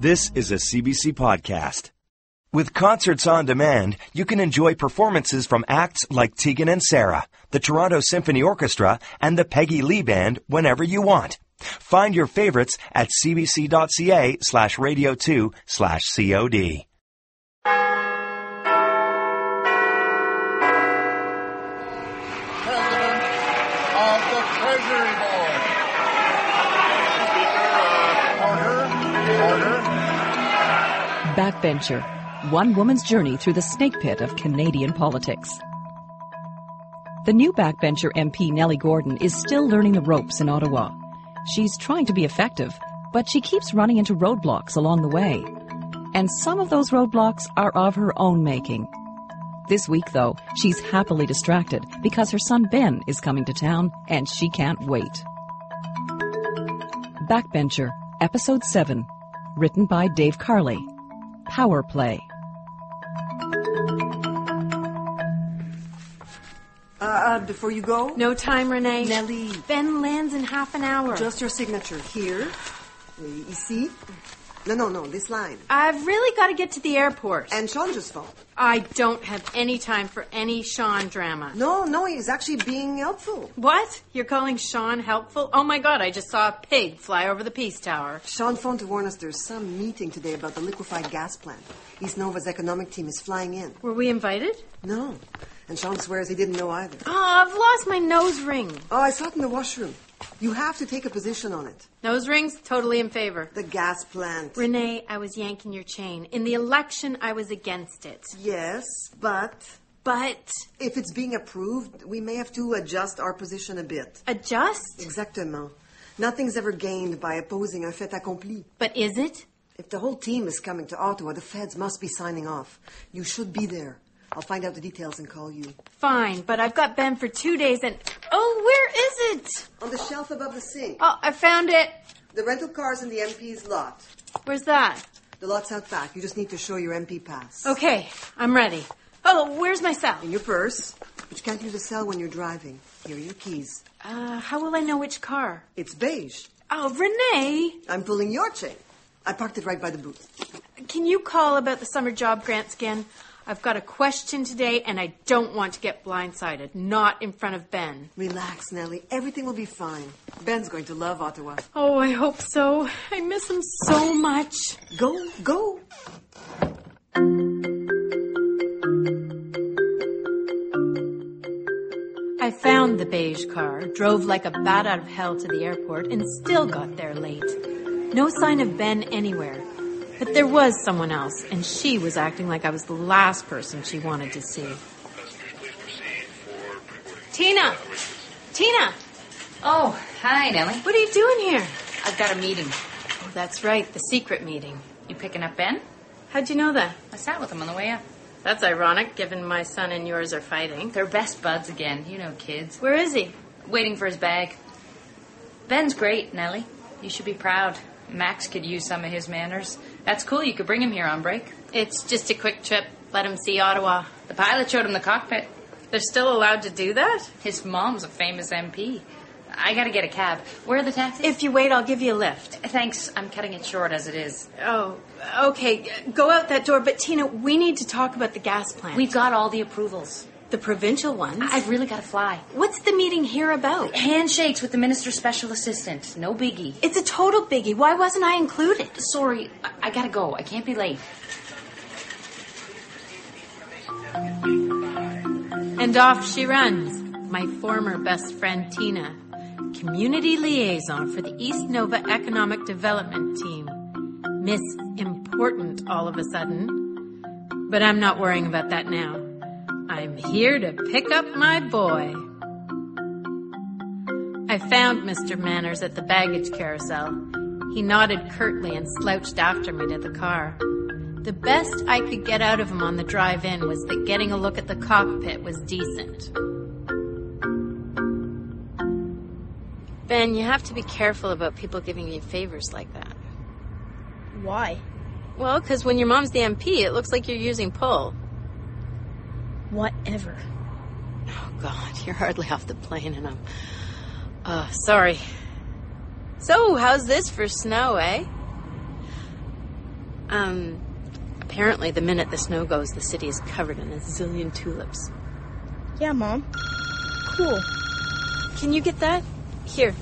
This is a CBC podcast. With Concerts on Demand, you can enjoy performances from acts like Tegan and Sara, the Toronto Symphony Orchestra, and the Peggy Lee Band whenever you want. Find your favorites at cbc.ca/radio2/COD. President of the Treasury Board. Order. Backbencher, one woman's journey through the snake pit of Canadian politics. The new backbencher MP Nellie Gordon is still learning the ropes in Ottawa. She's trying to be effective, but she keeps running into roadblocks along the way. And some of those roadblocks are of her own making. This week, though, she's happily distracted because her son Ben is coming to town and she can't wait. Backbencher, Episode 7, written by Dave Carley. Power Play. Before you go? No time, Renee. Nellie. Ben lands in half an hour. Just your signature. Here. Ici. No, this line. I've really got to get to the airport. And Sean just phoned. I don't have any time for any Sean drama. No, he's actually being helpful. What? You're calling Sean helpful? Oh my God, I just saw a pig fly over the Peace Tower. Sean phoned to warn us there's some meeting today about the liquefied gas plant. East Nova's economic team is flying in. Were we invited? No. And Sean swears he didn't know either. Oh, I've lost my nose ring. Oh, I saw it in the washroom. You have to take a position on it. Nose rings? Totally in favor. The gas plant. Renee, I was yanking your chain. In the election, I was against it. Yes, but if it's being approved, we may have to adjust our position a bit. Adjust? Exactement. Nothing's ever gained by opposing un fait accompli. But is it? If the whole team is coming to Ottawa, the feds must be signing off. You should be there. I'll find out the details and call you. Fine, but I've got Ben for 2 days and... Oh, where is it? On the shelf above the sink. Oh, I found it. The rental car's in the MP's lot. Where's that? The lot's out back. You just need to show your MP pass. Okay, I'm ready. Oh, where's my cell? In your purse. But you can't use a cell when you're driving. Here are your keys. How will I know which car? It's beige. Oh, Renee! I'm pulling your chain. I parked it right by the booth. Can you call about the summer job grants again? I've got a question today, and I don't want to get blindsided. Not in front of Ben. Relax, Nellie. Everything will be fine. Ben's going to love Ottawa. Oh, I hope so. I miss him so much. Go. I found the beige car, drove like a bat out of hell to the airport, and still got there late. No sign of Ben anywhere. But there was someone else, and she was acting like I was the last person she wanted to see. Tina! Oh, hi, Nellie. What are you doing here? I've got a meeting. Oh, that's right, the secret meeting. You picking up Ben? How'd you know that? I sat with him on the way up. That's ironic, given my son and yours are fighting. They're best buds again. You know kids. Where is he? Waiting for his bag. Ben's great, Nellie. You should be proud. Max could use some of his manners. That's cool. You could bring him here on break. It's just a quick trip. Let him see Ottawa. The pilot showed him the cockpit. They're still allowed to do that? His mom's a famous MP. I gotta get a cab. Where are the taxis? If you wait, I'll give you a lift. Thanks. I'm cutting it short as it is. Oh, okay. Go out that door. But, Tina, we need to talk about the gas plant. We've got all the approvals. The provincial ones? I've really got to fly. What's the meeting here about? Handshakes with the minister's special assistant. No biggie. It's a total biggie. Why wasn't I included? Sorry, I gotta go. I can't be late. And off she runs. My former best friend, Tina. Community liaison for the East Nova Economic Development Team. Miss Important all of a sudden. But I'm not worrying about that now. I'm here to pick up my boy. I found Mr. Manners at the baggage carousel. He nodded curtly and slouched after me to the car. The best I could get out of him on the drive in was that getting a look at the cockpit was decent. Ben, you have to be careful about people giving you favors like that. Why? Well, because when your mom's the MP, it looks like you're using pull. Whatever. Oh, God, you're hardly off the plane and sorry. So, how's this for snow, eh? Apparently the minute the snow goes, the city is covered in a zillion tulips. Yeah, Mom. Cool. Can you get that? Here.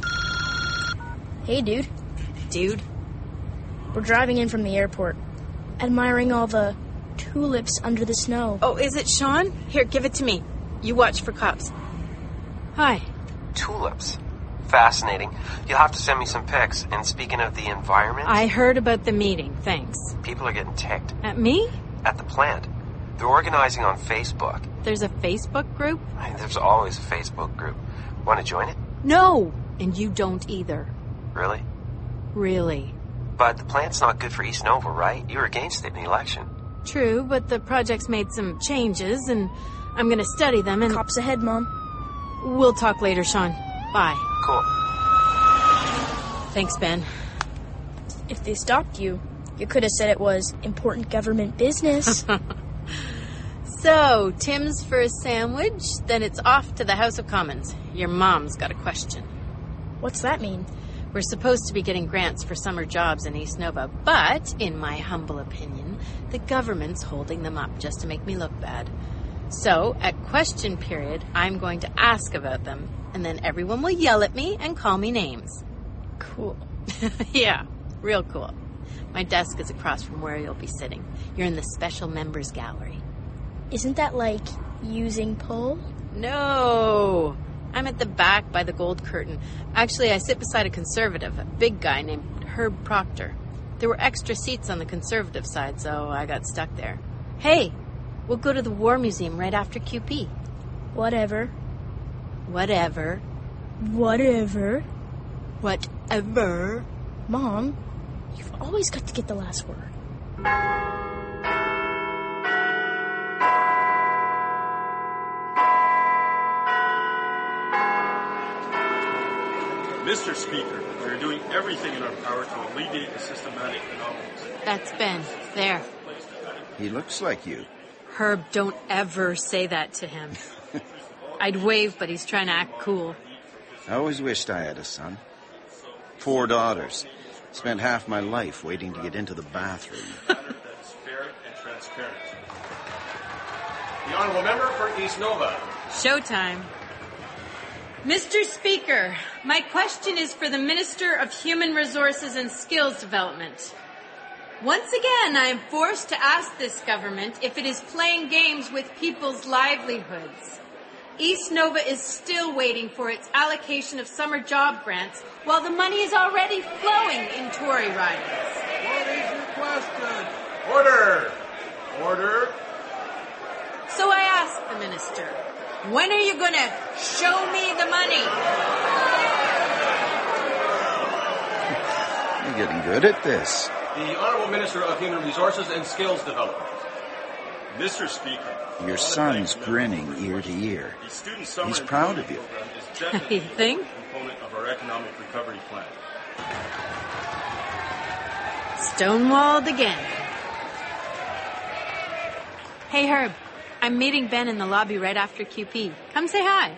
Hey, dude. Dude? We're driving in from the airport, admiring all the tulips under the snow. Oh, is it Sean? Here, give it to me. You watch for cops. Hi. Tulips. Fascinating. You'll have to send me some pics. And speaking of the environment... I heard about the meeting, thanks. People are getting ticked. At me? At the plant. They're organizing on Facebook. There's a Facebook group? There's always a Facebook group. Want to join it? No! And you don't either. Really? Really. But the plant's not good for East Nova, right? You were against it in the election. True, but the project's made some changes, and I'm going to study them, and... Cops ahead, Mom. We'll talk later, Sean. Bye. Cool. Thanks, Ben. If they stopped you, you could have said it was important government business. So, Tim's for a sandwich, then it's off to the House of Commons. Your mom's got a question. What's that mean? We're supposed to be getting grants for summer jobs in East Nova, but, in my humble opinion, the government's holding them up just to make me look bad. So, at question period, I'm going to ask about them, and then everyone will yell at me and call me names. Cool. Yeah, real cool. My desk is across from where you'll be sitting. You're in the special members gallery. Isn't that like using pull? No! I'm at the back by the gold curtain. Actually, I sit beside a conservative, a big guy named Herb Proctor. There were extra seats on the conservative side, so I got stuck there. Hey, we'll go to the War Museum right after QP. Whatever. Whatever. Whatever. Whatever. Mom, you've always got to get the last word. Mr. Speaker, we are doing everything in our power to alleviate the systematic anomalies. That's Ben. There. He looks like you. Herb, don't ever say that to him. I'd wave, but he's trying to act cool. I always wished I had a son. 4 daughters. Spent half my life waiting to get into the bathroom. That is fair and transparent. The honourable member for East Nova. Showtime. Mr. Speaker, my question is for the Minister of Human Resources and Skills Development. Once again, I am forced to ask this government if it is playing games with people's livelihoods. East Nova is still waiting for its allocation of summer job grants while the money is already flowing in Tory ridings. What is your question? Order! Order! So I ask the minister, when are you going to show me the money? You're getting good at this. The Honourable Minister of Human Resources and Skills Development. Mr. Speaker. Your son's grinning ear to ear. He's proud of you. You think? Component of our economic recovery plan. Stonewalled again. Hey, Herb. I'm meeting Ben in the lobby right after QP. Come say hi.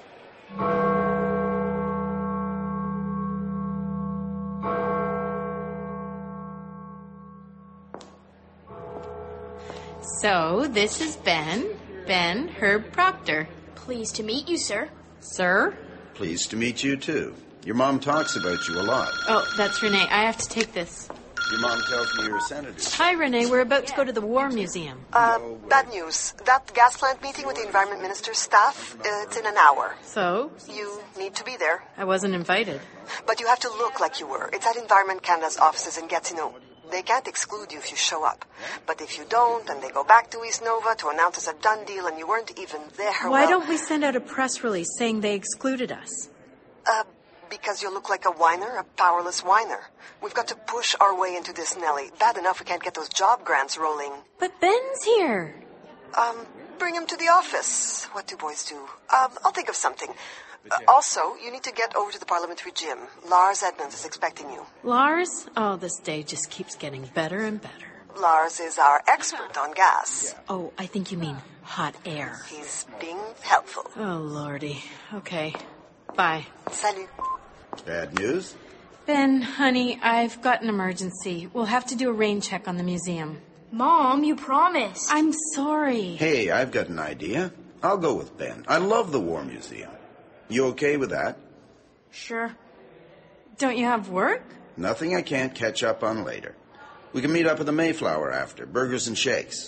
So, this is Ben. Ben Herb Proctor. Pleased to meet you, sir. Sir? Pleased to meet you, too. Your mom talks about you a lot. Oh, that's Renee. I have to take this. Your mom tells me you're a senator. Hi, Renee. We're about to go to the War Museum. Bad news. That gas plant meeting with the Environment Minister's staff, it's in an hour. So? You need to be there. I wasn't invited. But you have to look like you were. It's at Environment Canada's offices in Gatineau. They can't exclude you if you show up. But if you don't, and they go back to East Nova to announce it's a done deal and you weren't even there... Why don't we send out a press release saying they excluded us? Because you look like a whiner, a powerless whiner. We've got to push our way into this, Nellie. Bad enough we can't get those job grants rolling. But Ben's here. Bring him to the office. What do boys do? I'll think of something. Also, you need to get over to the parliamentary gym. Lars Edmonds is expecting you. Lars? Oh, this day just keeps getting better and better. Lars is our expert on gas. Oh, I think you mean hot air. He's being helpful. Oh, Lordy. Okay. Bye. Salut. Bad news? Ben, honey, I've got an emergency. We'll have to do a rain check on the museum. Mom, you promised. I'm sorry. Hey, I've got an idea. I'll go with Ben. I love the War Museum. You okay with that? Sure. Don't you have work? Nothing I can't catch up on later. We can meet up at the Mayflower after. Burgers and shakes.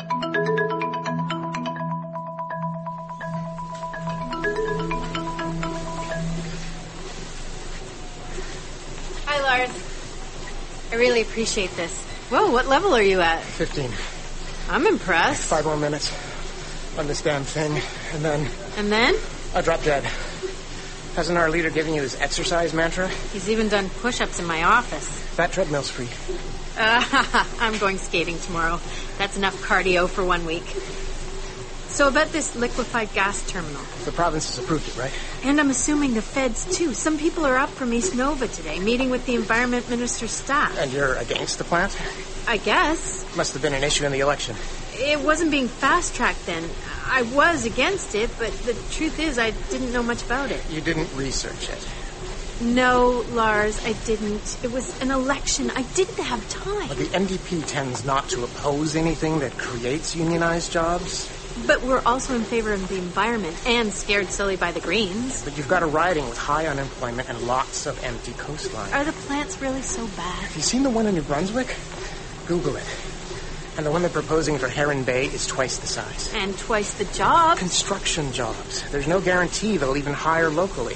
Hi, Lars. I really appreciate this. Whoa, what level are you at? 15. I'm impressed. 5 more minutes on this damn thing, and then... And then? I drop dead. Hasn't our leader given you his exercise mantra? He's even done push-ups in my office. That treadmill's free. I'm going skating tomorrow. That's enough cardio for 1 week. So about this liquefied gas terminal. The province has approved it, right? And I'm assuming the feds, too. Some people are up from East Nova today, meeting with the Environment Minister's staff. And you're against the plant? I guess. Must have been an issue in the election. It wasn't being fast-tracked then. I was against it, but the truth is I didn't know much about it. You didn't research it? No, Lars, I didn't. It was an election. I didn't have time. But the NDP tends not to oppose anything that creates unionized jobs. But we're also in favor of the environment and scared silly by the Greens. But you've got a riding with high unemployment and lots of empty coastline. Are the plants really so bad? Have you seen the one in New Brunswick? Google it. And the one they're proposing for Heron Bay is twice the size. And twice the jobs. Construction jobs. There's no guarantee they'll even hire locally.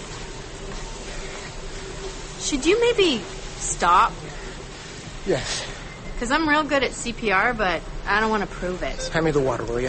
Should you maybe stop? Yes. Because I'm real good at CPR, but I don't want to prove it. Hand me the water, will you?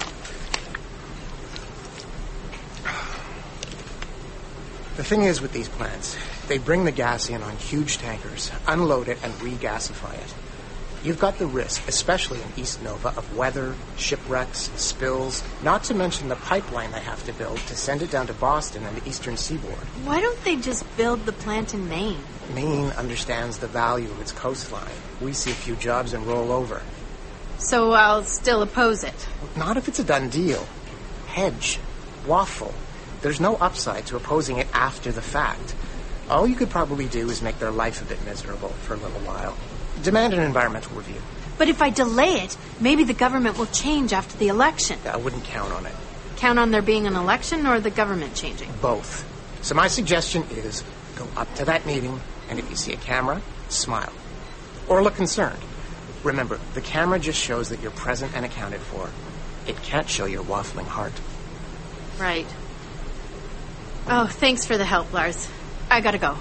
The thing is with these plants, they bring the gas in on huge tankers, unload it, and regasify it. You've got the risk, especially in East Nova, of weather, shipwrecks, spills, not to mention the pipeline they have to build to send it down to Boston and the eastern seaboard. Why don't they just build the plant in Maine? Maine understands the value of its coastline. We see a few jobs and roll over. So I'll still oppose it? Not if it's a done deal. Hedge. Waffle. There's no upside to opposing it after the fact. All you could probably do is make their life a bit miserable for a little while. Demand an environmental review. But if I delay it, maybe the government will change after the election. I wouldn't count on it. Count on there being an election or the government changing? Both. So my suggestion is go up to that meeting, and if you see a camera, smile. Or look concerned. Remember, the camera just shows that you're present and accounted for. It can't show your waffling heart. Right. Oh, thanks for the help, Lars. I gotta go.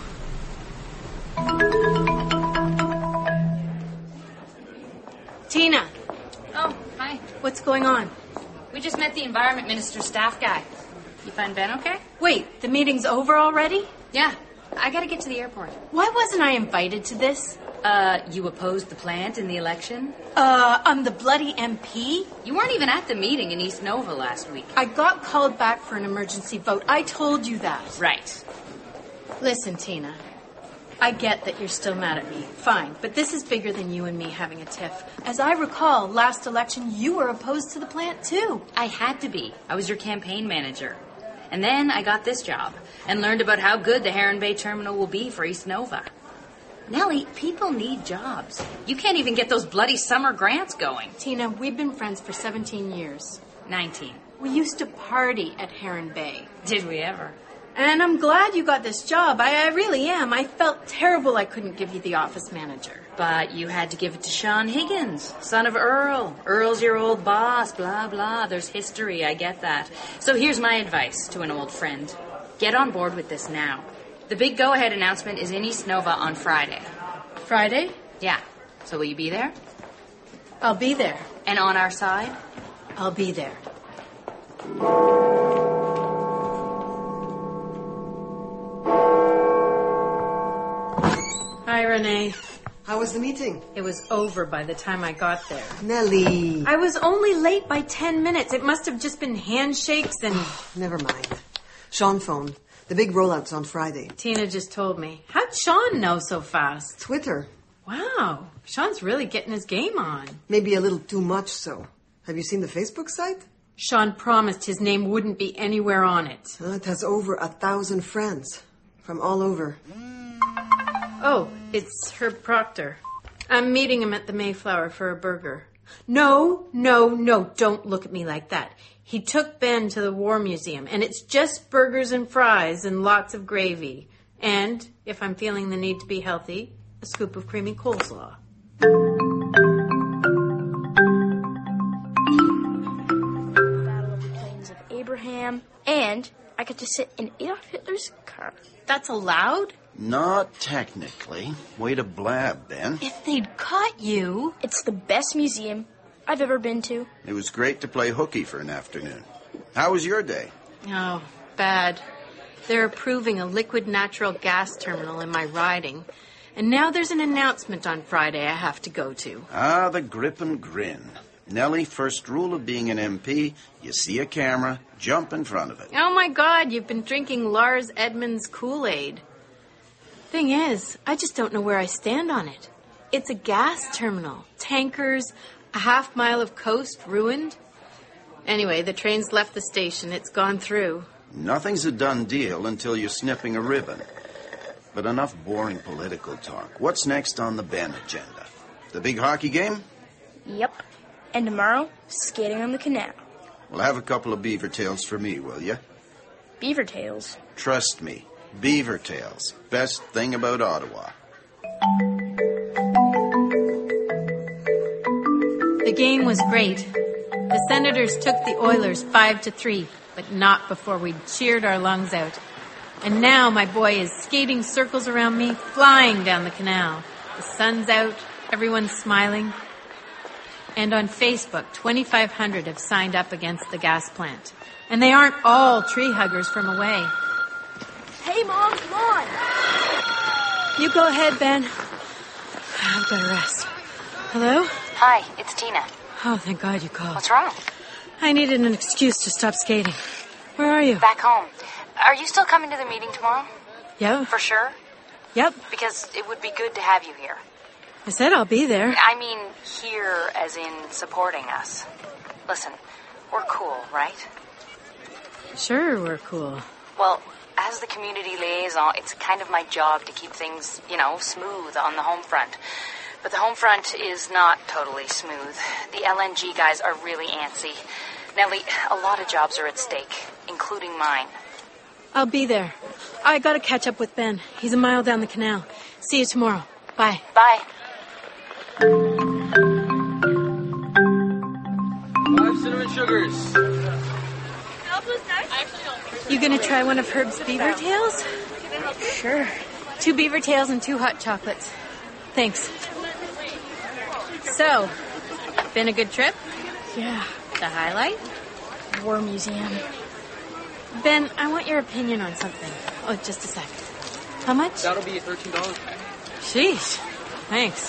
Tina. Oh, hi. What's going on? We just met the Environment Minister's staff guy. You find Ben okay? Wait, the meeting's over already? Yeah. I gotta get to the airport. Why wasn't I invited to this? You opposed the plant in the election? I'm the bloody MP? You weren't even at the meeting in East Nova last week. I got called back for an emergency vote. I told you that. Right. Listen, Tina. I get that you're still mad at me. Fine. But this is bigger than you and me having a tiff. As I recall, last election, you were opposed to the plant, too. I had to be. I was your campaign manager. And then I got this job and learned about how good the Heron Bay terminal will be for East Nova. Nellie, people need jobs. You can't even get those bloody summer grants going. Tina, we've been friends for 17 years. 19. We used to party at Heron Bay. Did we ever? And I'm glad you got this job. I really am. I felt terrible I couldn't give you the office manager. But you had to give it to Sean Higgins, son of Earl. Earl's your old boss, blah, blah. There's history, I get that. So here's my advice to an old friend. Get on board with this now. The big go-ahead announcement is in East Nova on Friday. Friday? Yeah. So will you be there? I'll be there. And on our side? I'll be there. Hi, Renee. How was the meeting? It was over by the time I got there. Nellie. I was only late by 10 minutes. It must have just been handshakes and... Never mind. Sean phoned. The big rollout's on Friday. Tina just told me. How'd Sean know so fast? Twitter. Wow. Sean's really getting his game on. Maybe a little too much so. Have you seen the Facebook site? Sean promised his name wouldn't be anywhere on it. It has over 1,000 friends from all over. Oh, it's Herb Proctor. I'm meeting him at the Mayflower for a burger. No, don't look at me like that. He took Ben to the War Museum, and it's just burgers and fries and lots of gravy. And, if I'm feeling the need to be healthy, a scoop of creamy coleslaw. Battle of the Plains of Abraham, and I get to sit in Adolf Hitler's car. That's allowed? Not technically. Way to blab, Ben. If they'd caught you... It's the best museum I've ever been to. It was great to play hooky for an afternoon. How was your day? Oh, bad. They're approving a liquid natural gas terminal in my riding. And now there's an announcement on Friday I have to go to. Ah, the grip and grin. Nellie, first rule of being an MP, you see a camera, jump in front of it. Oh, my God, you've been drinking Lars Edmund's Kool-Aid. Thing is, I just don't know where I stand on it. It's a gas terminal. Tankers, a half-mile of coast ruined. Anyway, the train's left the station. It's gone through. Nothing's a done deal until you're snipping a ribbon. But enough boring political talk. What's next on the Ben agenda? The big hockey game? Yep. And tomorrow, skating on the canal. Well, have a couple of beaver tails for me, will you? Beaver tails? Trust me. Beaver tails. Best thing about Ottawa. The game was great. The Senators took the Oilers 5-3, but not before we'd cheered our lungs out. And now my boy is skating circles around me, flying down the canal. The sun's out, everyone's smiling. And on Facebook, 2,500 have signed up against the gas plant. And they aren't all tree huggers from away. Hey, Mom, come on. You go ahead, Ben. I've got to rest. Hello? Hi, it's Tina. Oh, thank God you called. What's wrong? I needed an excuse to stop skating. Where are you? Back home. Are you still coming to the meeting tomorrow? Yeah. For sure? Yep. Because it would be good to have you here. I said I'll be there. I mean, here as in supporting us. Listen, we're cool, right? Sure, we're cool. Well, as the community liaison, it's kind of my job to keep things, smooth on the home front. But the home front is not totally smooth. The LNG guys are really antsy. Nellie, a lot of jobs are at stake, including mine. I'll be there. I gotta catch up with Ben. He's a mile down the canal. See you tomorrow. Bye. Bye. 5 cinnamon sugars. You gonna try one of Herb's beaver tails? Sure. 2 beaver tails and 2 hot chocolates. Thanks. So, been a good trip? Yeah. The highlight? War Museum. Ben, I want your opinion on something. Oh, just a sec. How much? That'll be $13. Sheesh. Thanks.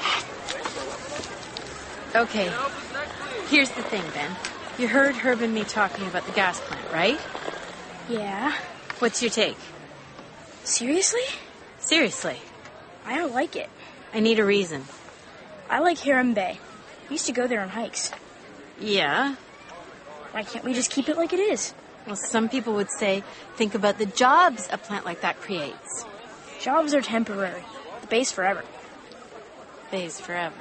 Okay. Here's the thing, Ben. You heard Herb and me talking about the gas plant, right? Yeah. What's your take? Seriously? Seriously. I don't like it. I need a reason. I like Huron Bay. We used to go there on hikes. Yeah? Why can't we just keep it like it is? Well, some people would say, think about the jobs a plant like that creates. Jobs are temporary. The bay's forever. Bay's forever.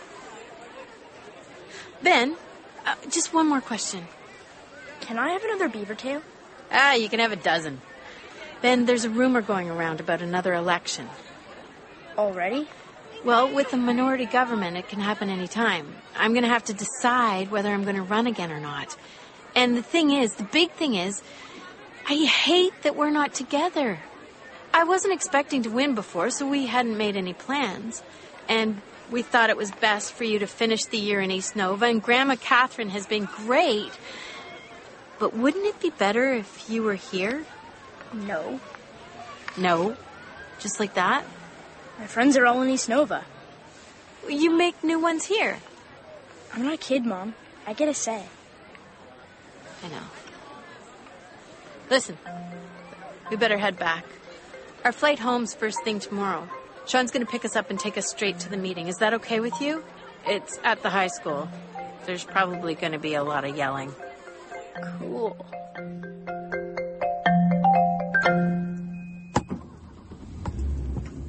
Ben, just one more question. Can I have another beaver tail? You can have a dozen. Ben, there's a rumor going around about another election. Already? Well, with a minority government, it can happen any time. I'm going to have to decide whether I'm going to run again or not. And the big thing is, I hate that we're not together. I wasn't expecting to win before, so we hadn't made any plans. And we thought it was best for you to finish the year in East Nova, and Grandma Catherine has been great. But wouldn't it be better if you were here? No. No? Just like that? My friends are all in East Nova. You make new ones here. I'm not a kid, Mom. I get a say. I know. Listen, we better head back. Our flight home's first thing tomorrow. Sean's going to pick us up and take us straight to the meeting. Is that okay with you? It's at the high school. There's probably going to be a lot of yelling. Cool.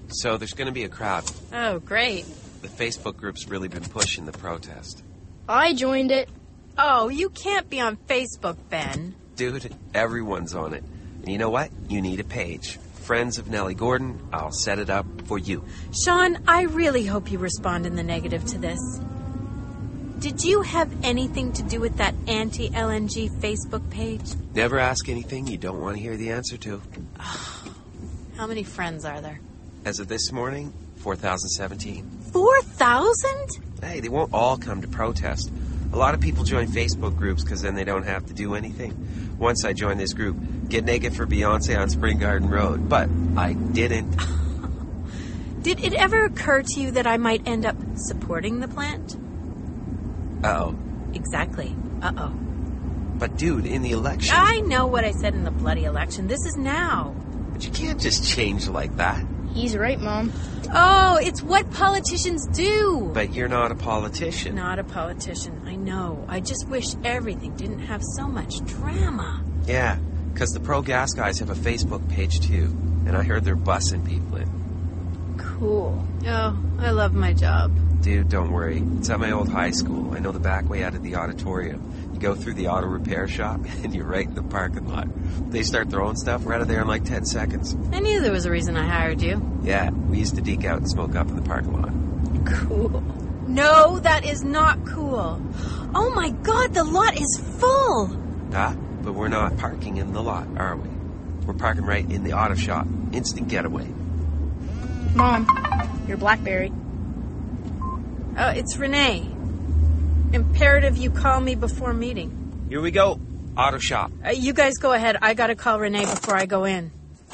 So there's going to be a crowd. Oh, great. The Facebook group's really been pushing the protest. I joined it. Oh, you can't be on Facebook, Ben. Dude, everyone's on it. And you know what? You need a page. Friends of Nellie Gordon, I'll set it up for you. Sean, I really hope you respond in the negative to this. Did you have anything to do with that anti-LNG Facebook page? Never ask anything you don't want to hear the answer to. How many friends are there? As of this morning, 4,017. 4,000? Hey, they won't all come to protest. A lot of people join Facebook groups because then they don't have to do anything. Once I joined this group, Get Naked for Beyonce on Spring Garden Road, but I didn't. Did it ever occur to you that I might end up supporting the plant? Uh-oh. Exactly. Uh-oh. But dude, in the election... I know what I said in the bloody election. This is now. But you can't just change like that. He's right, Mom. Oh, it's what politicians do. But you're not a politician. Not a politician, I know. I just wish everything didn't have so much drama. Yeah, because the pro-gas guys have a Facebook page too. And I heard they're bussing people in. Cool. Oh, I love my job. Dude, don't worry. It's at my old high school. I know the back way out of the auditorium. You go through the auto repair shop, and you're right in the parking lot. They start throwing stuff, we're out of there in like 10 seconds. I knew there was a reason I hired you. Yeah, we used to deke out and smoke up in the parking lot. Cool. No, that is not cool. Oh my God, the lot is full. But we're not parking in the lot, are we? We're parking right in the auto shop. Instant getaway. Mom, your BlackBerry. Oh, it's Renee. Imperative you call me before meeting. Here we go. Auto shop. You guys go ahead. I gotta call Renee before I go in.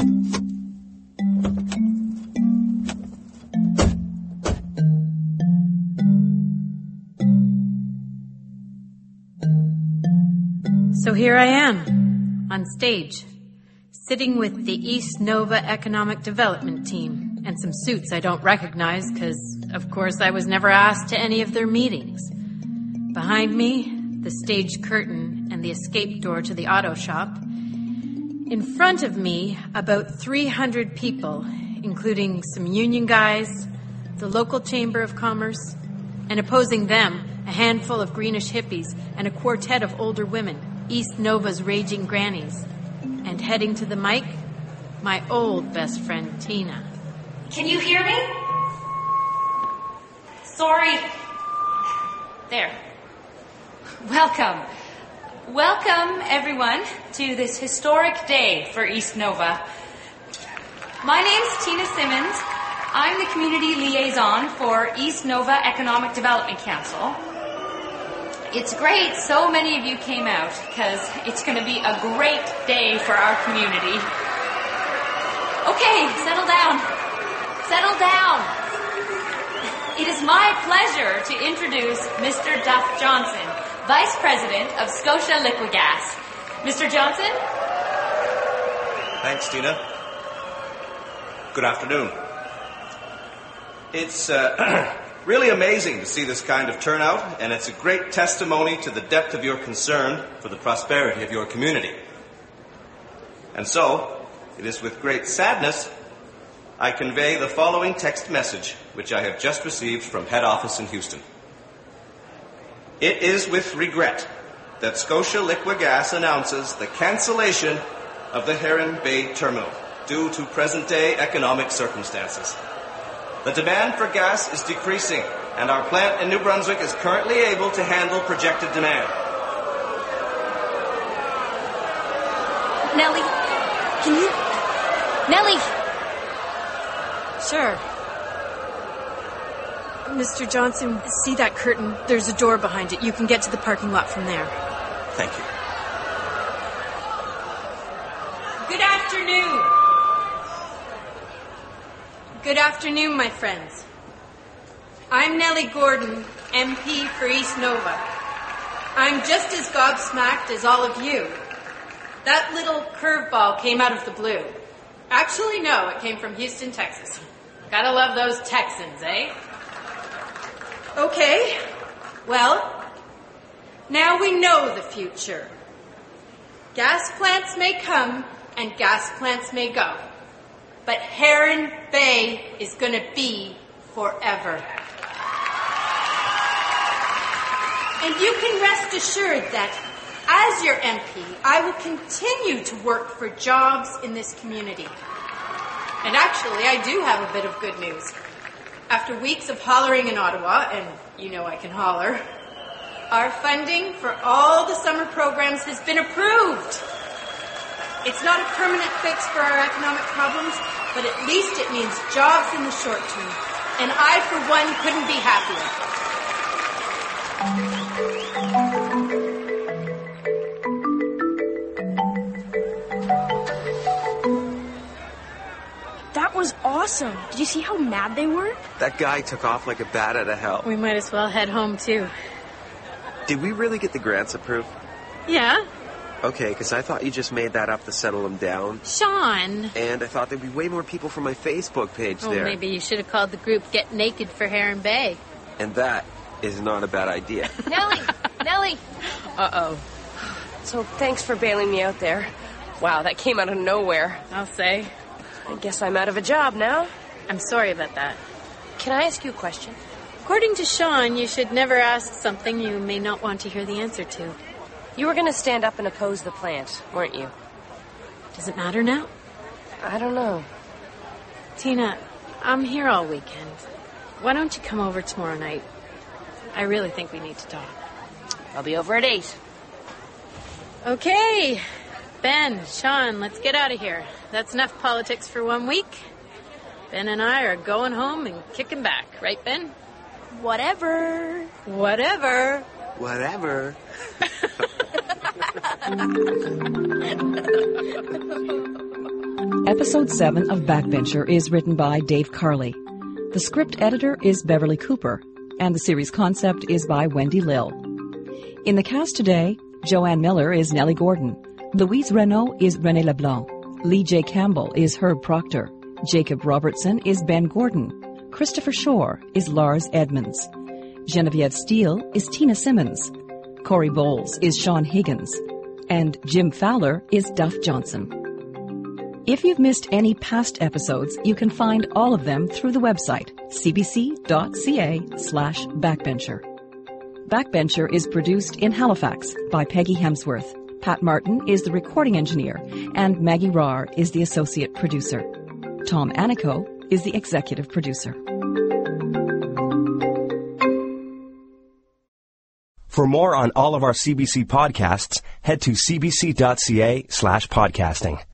So here I am, on stage, sitting with the East Nova Economic Development Team, and some suits I don't recognize because, of course, I was never asked to any of their meetings. Behind me, the stage curtain and the escape door to the auto shop. In front of me, about 300 people, including some union guys, the local Chamber of Commerce, and opposing them, a handful of greenish hippies and a quartet of older women, East Nova's raging grannies. And heading to the mic, my old best friend, Tina. Can you hear me? Sorry. There. Welcome. Welcome, everyone, to this historic day for East Nova. My name's Tina Simmons. I'm the community liaison for East Nova Economic Development Council. It's great so many of you came out, because it's going to be a great day for our community. Okay, settle down. Settle down. It is my pleasure to introduce Mr. Duff Johnson, Vice President of Scotia Liquigas. Mr. Johnson? Thanks, Tina. Good afternoon. It's really amazing to see this kind of turnout, and it's a great testimony to the depth of your concern for the prosperity of your community. And so, it is with great sadness I convey the following text message, which I have just received from head office in Houston. It is with regret that Scotia Liquigas announces the cancellation of the Heron Bay Terminal due to present-day economic circumstances. The demand for gas is decreasing, and our plant in New Brunswick is currently able to handle projected demand. Nellie, can you... Nellie! Sure. Mr. Johnson, see that curtain? There's a door behind it. You can get to the parking lot from there. Thank you. Good afternoon. Good afternoon, my friends. I'm Nellie Gordon, MP for East Nova. I'm just as gobsmacked as all of you. That little curveball came out of the blue. Actually, no, it came from Houston, Texas. Gotta love those Texans, eh? Okay, well, now we know the future. Gas plants may come and gas plants may go. but Heron Bay is going to be forever. And you can rest assured that as your MP, I will continue to work for jobs in this community. And actually, I do have a bit of good news. After weeks of hollering in Ottawa, and you know I can holler, our funding for all the summer programs has been approved. It's not a permanent fix for our economic problems, but at least it means jobs in the short term. And I, for one, couldn't be happier. That was awesome. Did you see how mad they were? That guy took off like a bat out of hell. We might as well head home, too. Did we really get the grants approved? Yeah. Okay, because I thought you just made that up to settle him down. Sean. And I thought there'd be way more people from my Facebook page Oh, there. maybe you should have called the group Get Naked for Heron Bay. And that is not a bad idea. Nellie! Uh-oh. So thanks for bailing me out there. Wow, that came out of nowhere. I'll say. I guess I'm out of a job now. I'm sorry about that. Can I ask you a question? According to Sean, you should never ask something you may not want to hear the answer to. You were going to stand up and oppose the plant, weren't you? Does it matter now? I don't know. Tina, I'm here all weekend. Why don't you come over tomorrow night? I really think we need to talk. I'll be over at 8. Okay. Ben, Sean, let's get out of here. That's enough politics for 1 week. Ben and I are going home and kicking back. Right, Ben? Whatever. Whatever. Whatever. Episode 7 of Backbencher is written by Dave Carley. The script editor is Beverly Cooper, and the series concept is by Wendy Lill. In the cast today, Joanne Miller is Nellie Gordon, Louise Renault is René Leblanc, Lee J. Campbell is Herb Proctor, Jacob Robertson is Ben Gordon, Christopher Shore is Lars Edmonds, Genevieve Steele is Tina Simmons, Corey Bowles is Sean Higgins, and Jim Fowler is Duff Johnson. If you've missed any past episodes, you can find all of them through the website, cbc.ca/backbencher. Backbencher is produced in Halifax by Peggy Hemsworth. Pat Martin is the recording engineer, and Maggie Rahr is the associate producer. Tom Anico is the executive producer. For more on all of our CBC podcasts, head to cbc.ca/podcasting.